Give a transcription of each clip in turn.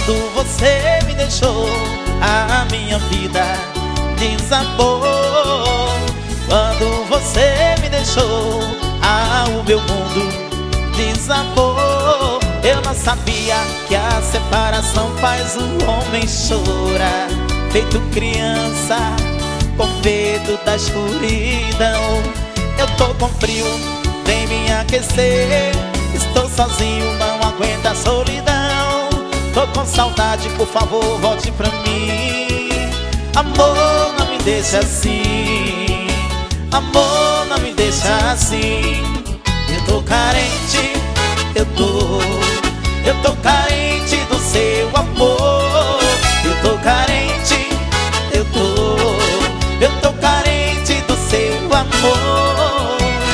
Quando você me deixou, a minha vida desabou. Quando você me deixou, o meu mundo desabou. Eu não sabia que a separação faz o homem chorar, feito criança com medo da escuridão. Eu tô com frio, vem me aquecer. Estou sozinho, não aguento a solidão. Tô com saudade, por favor, volte pra mim. Amor, não me deixa assim. Amor, não me deixa assim. Eu tô carente, eu tô carente do seu amor. Eu tô carente, eu tô carente do seu amor.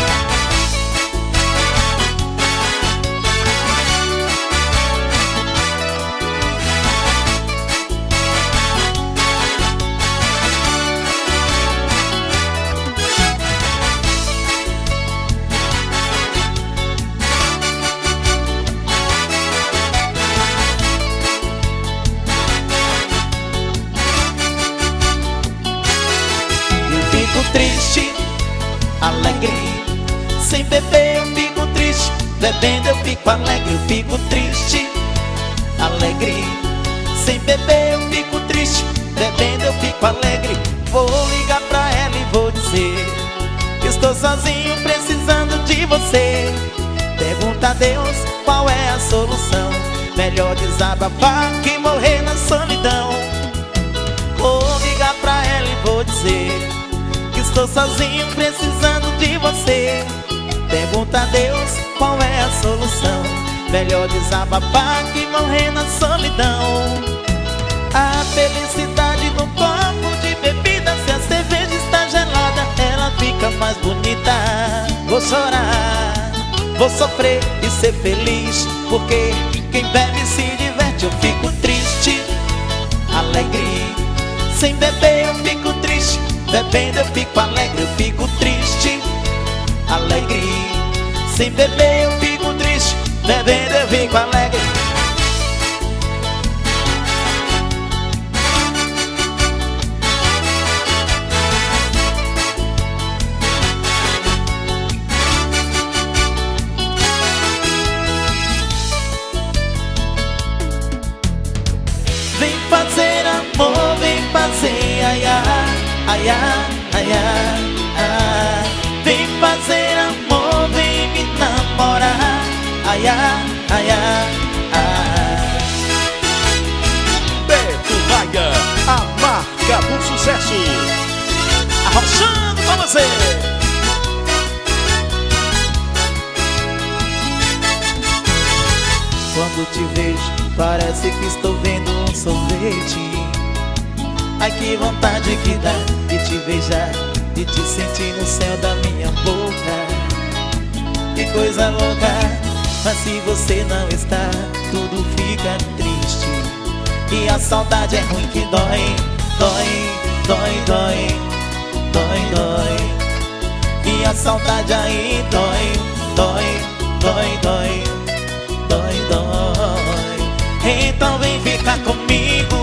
Triste, alegre, sem beber eu fico triste. Bebendo eu fico alegre, eu fico triste, alegre. Sem beber eu fico triste, bebendo eu fico alegre. Vou ligar pra ela e vou dizer que estou sozinho precisando de você. Pergunta a Deus qual é a solução. Melhor desabafar que morrer na solidão. Vou ligar pra ela e vou dizer que estou sozinho precisando de você. Pergunta a Deus qual é a solução. Melhor desabafar que morrer na solidão. A felicidade no copo de bebida, se a cerveja está gelada, ela fica mais bonita. Vou chorar, vou sofrer e ser feliz, porque quem bebe se diverte. Eu fico triste, alegre. Sem beber eu fico triste, bebendo eu fico alegre. Eu fico triste, alegre. Sem beber eu fico triste, bebendo eu fico alegre. Vem fazer amor, vem fazer ai ai, ai ai, ai ai, ai. Vem fazer amor, vem me namorar. Ai ai, ai ai, ai. Beto Maia, a marca do sucesso. Arrochando com você. Quando te vejo, parece que estou vendo um sorvete. Ai, que vontade que dá de te beijar, de te sentir no céu da minha boca. Que coisa louca, mas se você não está, tudo fica triste. E a saudade é ruim que dói, dói, dói, dói, dói, dói. E a saudade aí dói, dói, dói, dói, dói, dói. Então vem ficar comigo,